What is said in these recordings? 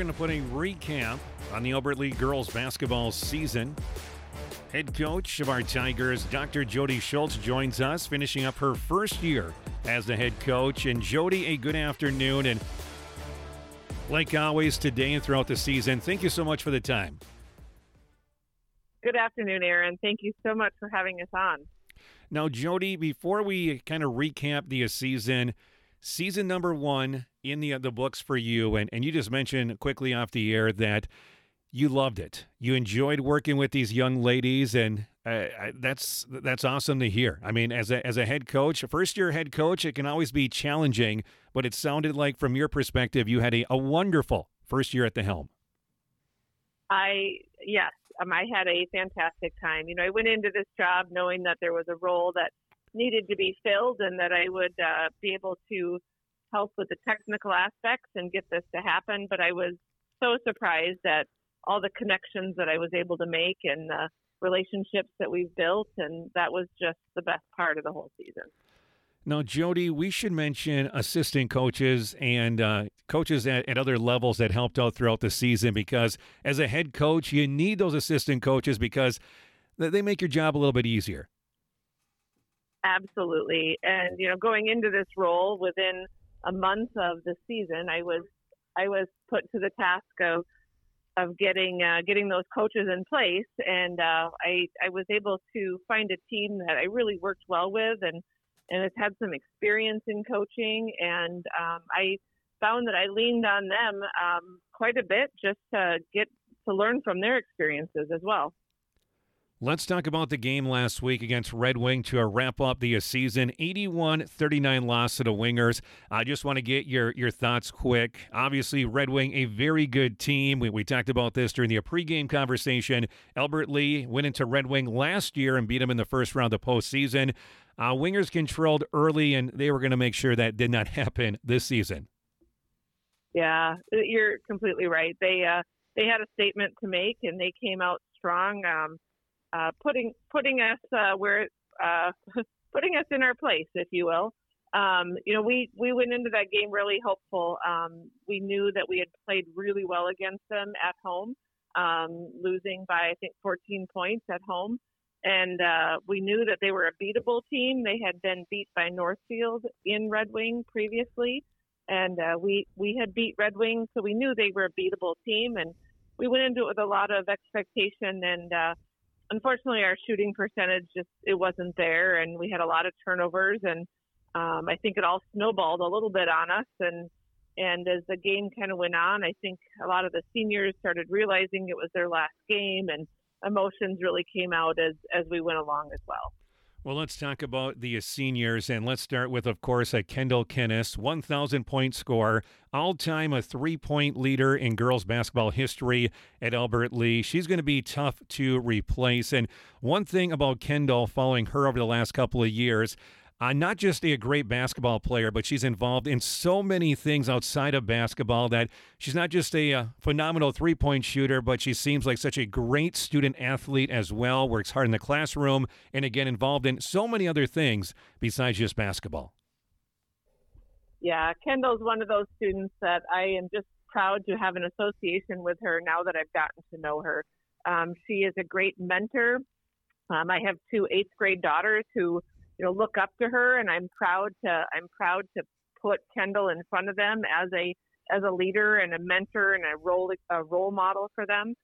going to put a recap on the Albert Lea girls basketball season. Head coach of our Tigers, Dr. Jody Schultz, joins us, finishing up her first year as the head coach. And Jody, a good afternoon. And like always, today and throughout the season, thank you so much for the time. Good afternoon, Aaron. Thank you so much for having us on. Now, Jody, before we kind of recap the season number one in the books for you, and you just mentioned quickly off the air that you loved it. You enjoyed working with these young ladies, and that's awesome to hear. I mean, as a head coach, a first-year head coach, it can always be challenging, but it sounded like from your perspective, you had a wonderful first year at the helm. Yes, I had a fantastic time. I went into this job knowing that there was a role that needed to be filled and that I would be able to help with the technical aspects and get this to happen. But I was so surprised at all the connections that I was able to make and the relationships that we've built. And that was just the best part of the whole season. Now, Jody, we should mention assistant coaches and coaches at other levels that helped out throughout the season, because as a head coach, you need those assistant coaches because they make your job a little bit easier. Absolutely. And, going into this role within a month of the season, I was put to the task of getting those coaches in place. And I was able to find a team that I really worked well with and has had some experience in coaching. And I found that I leaned on them quite a bit just to get to learn from their experiences as well. Let's talk about the game last week against Red Wing to wrap up the season. 81-39 loss to the Wingers. I just want to get your thoughts quick. Obviously, Red Wing, a very good team. We talked about this during the pregame conversation. Albert Lea went into Red Wing last year and beat them in the first round of the postseason. Wingers controlled early, and they were going to make sure that did not happen this season. Yeah, you're completely right. They had a statement to make, and they came out strong. Putting us putting us in our place, if you will. We went into that game really hopeful. We knew that we had played really well against them at home, losing by I think 14 points at home, and we knew that they were a beatable team. They had been beat by Northfield in Red Wing previously, and we had beat Red Wing, so we knew they were a beatable team, and we went into it with a lot of expectation and. Unfortunately, our shooting percentage it wasn't there, and we had a lot of turnovers, and I think it all snowballed a little bit on us. And as the game kind of went on, I think a lot of the seniors started realizing it was their last game, and emotions really came out as we went along as well. Well, let's talk about the seniors, and let's start with, of course, Kendall Kennis, 1,000-point scorer, all-time a three-point leader in girls basketball history at Albert Lea. She's going to be tough to replace, and one thing about Kendall, following her over the last couple of years, not just a great basketball player, but she's involved in so many things outside of basketball that she's not just a phenomenal three-point shooter, but she seems like such a great student athlete as well, works hard in the classroom, and again, involved in so many other things besides just basketball. Yeah, Kendall's one of those students that I am just proud to have an association with her now that I've gotten to know her. She is a great mentor. I have two 8th grade daughters who look up to her, and I'm proud to put Kendall in front of them as a leader and a mentor and a role model for them.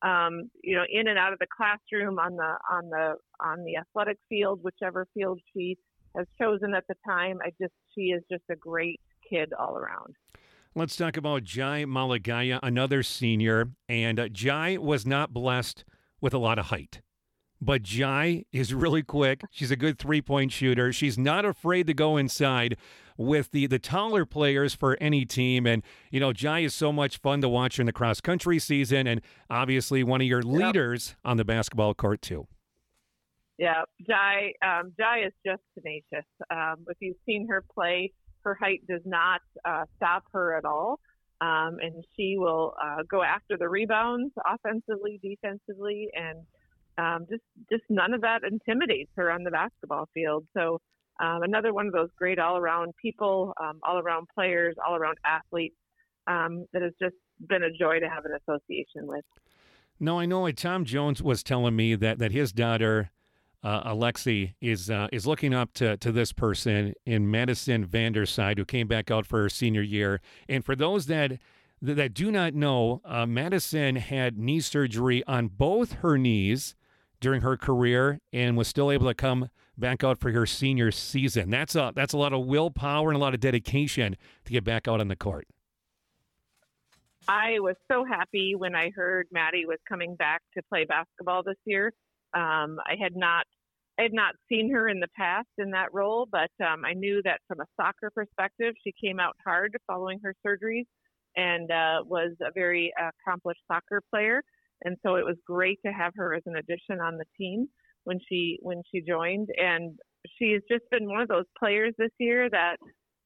In and out of the classroom, on the athletic field, whichever field she has chosen at the time. She is just a great kid all around. Let's talk about Jai Malagaya, another senior, and Jai was not blessed with a lot of height. But Jai is really quick. She's a good three-point shooter. She's not afraid to go inside with the taller players for any team. And, Jai is so much fun to watch in the cross-country season, and obviously one of your leaders on the basketball court, too. Yeah, Jai is just tenacious. If you've seen her play, her height does not stop her at all. And she will go after the rebounds offensively, defensively, and just none of that intimidates her on the basketball field. So another one of those great all-around people, all-around players, all-around athletes that is been a joy to have an association with. No, I know. Tom Jones was telling me that his daughter, Alexi, is looking up to this person in Madison Vanderside, who came back out for her senior year. And for those that do not know, Madison had knee surgery on both her knees during her career and was still able to come back out for her senior season. That's a lot of willpower and a lot of dedication to get back out on the court. I was so happy when I heard Maddie was coming back to play basketball this year. I had not seen her in the past in that role, but I knew that from a soccer perspective, she came out hard following her surgeries and was a very accomplished soccer player. And so it was great to have her as an addition on the team when she joined. And she's just been one of those players this year that,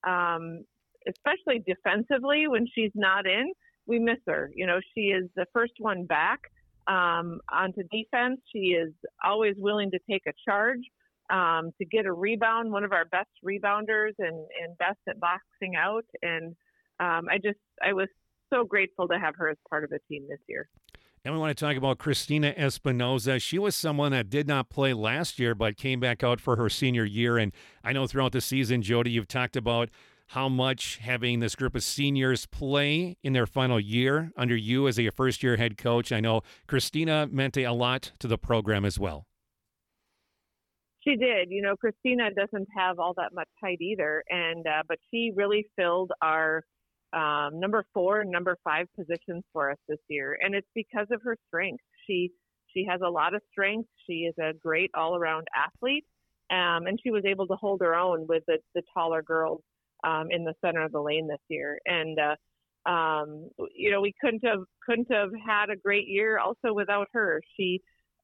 especially defensively, when she's not in, we miss her. You know, she is the first one back onto defense. She is always willing to take a charge, to get a rebound, one of our best rebounders and best at boxing out. And I was so grateful to have her as part of the team this year. And we want to talk about Christina Espinoza. She was someone that did not play last year, but came back out for her senior year. And I know throughout the season, Jody, you've talked about how much having this group of seniors play in their final year under you as a first-year head coach. I know Christina meant a lot to the program as well. She did. You know, Christina doesn't have all that much height either, and but she really filled our number 4 and number 5 positions for us this year, and it's because of her strength. She has a lot of strength. She is a great all-around athlete, and she was able to hold her own with the taller girls in the center of the lane this year. And you know, we couldn't have had a great year also without her. She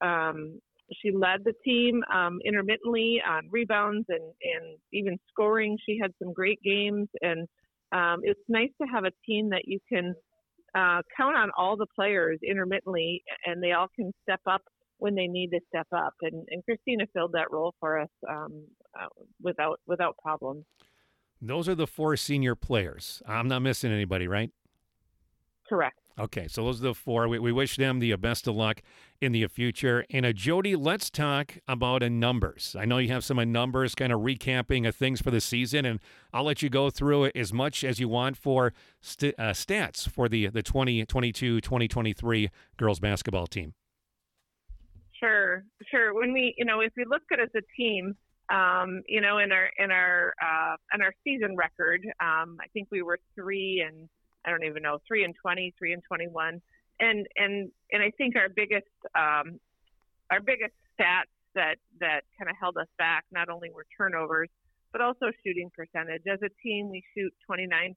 led the team intermittently on rebounds and even scoring. She had some great games, and it's nice to have a team that you can count on all the players intermittently, and they all can step up when they need to step up. And Christina filled that role for us without problem. Those are the 4 senior players. I'm not missing anybody, right? Correct. Okay, so those are the 4. We wish them the best of luck in the future. And Jody, let's talk about numbers. I know you have some numbers kind of recapping things for the season, and I'll let you go through it as much as you want for stats for the 2022-2023 girls basketball team. Sure. When if we look at it as a team, you know, in our season record, I think we were 3 and 20, 3 and 21, and I think our biggest stats that kind of held us back not only were turnovers but also shooting percentage. As a team, we shoot 29%.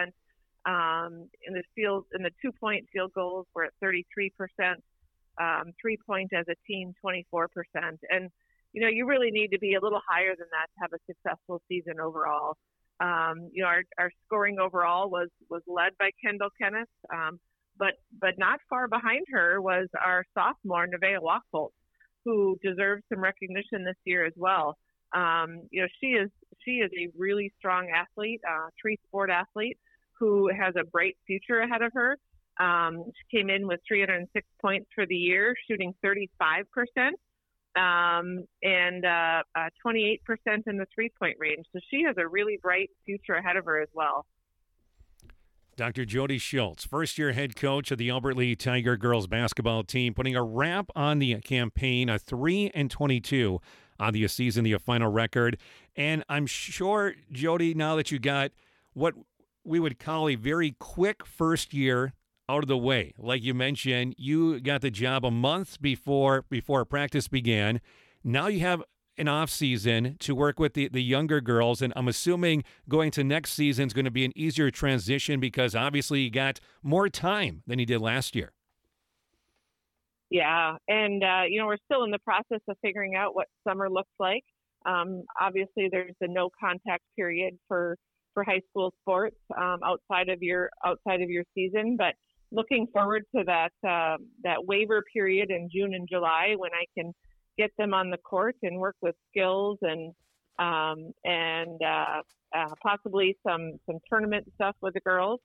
In the 2-point field goals, we're at 33%. 3-point as a team, 24%, and you know, you really need to be a little higher than that to have a successful season overall. You know, our scoring overall was led by Kendall Kenneth, but not far behind her was our sophomore, Nevaeh Wachholz, who deserves some recognition this year as well. You know, she is a really strong athlete, 3-sport athlete who has a bright future ahead of her. She came in with 306 points for the year, shooting 35%. And 28% in the 3-point range. So she has a really bright future ahead of her as well. Dr. Jody Schultz, first-year head coach of the Albert Lea Tiger girls basketball team, putting a wrap on the campaign, a 3-22 on the season, the final record. And I'm sure, Jody, now that you got what we would call a very quick first year out of the way. Like you mentioned, you got the job a month before practice began. Now you have an off season to work with the younger girls, and I'm assuming going to next season is going to be an easier transition because obviously you got more time than you did last year. Yeah, and you know, we're still in the process of figuring out what summer looks like. Obviously, there's the no contact period for high school sports outside of your season, but looking forward to that waiver period in June and July when I can get them on the court and work with skills and possibly some tournament stuff with the girls.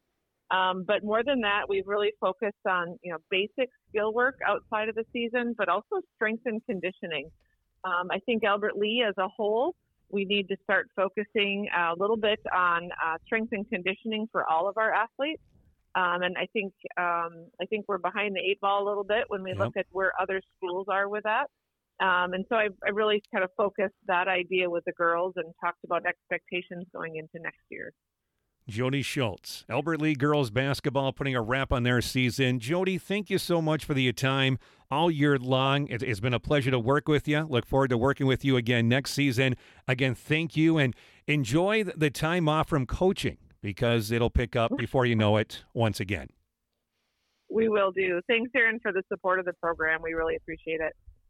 But more than that, we've really focused on, basic skill work outside of the season, but also strength and conditioning. I think Albert Lea as a whole, we need to start focusing a little bit on strength and conditioning for all of our athletes. And I think we're behind the eight ball a little bit when we look at where other schools are with that. And so I really kind of focused that idea with the girls and talked about expectations going into next year. Jody Schultz, Albert Lea girls basketball, putting a wrap on their season. Jody, thank you so much for the time all year long. It's been a pleasure to work with you. Look forward to working with you again next season. Again, thank you, and enjoy the time off from coaching because it'll pick up before you know it once again. We will do. Thanks, Aaron, for the support of the program. We really appreciate it.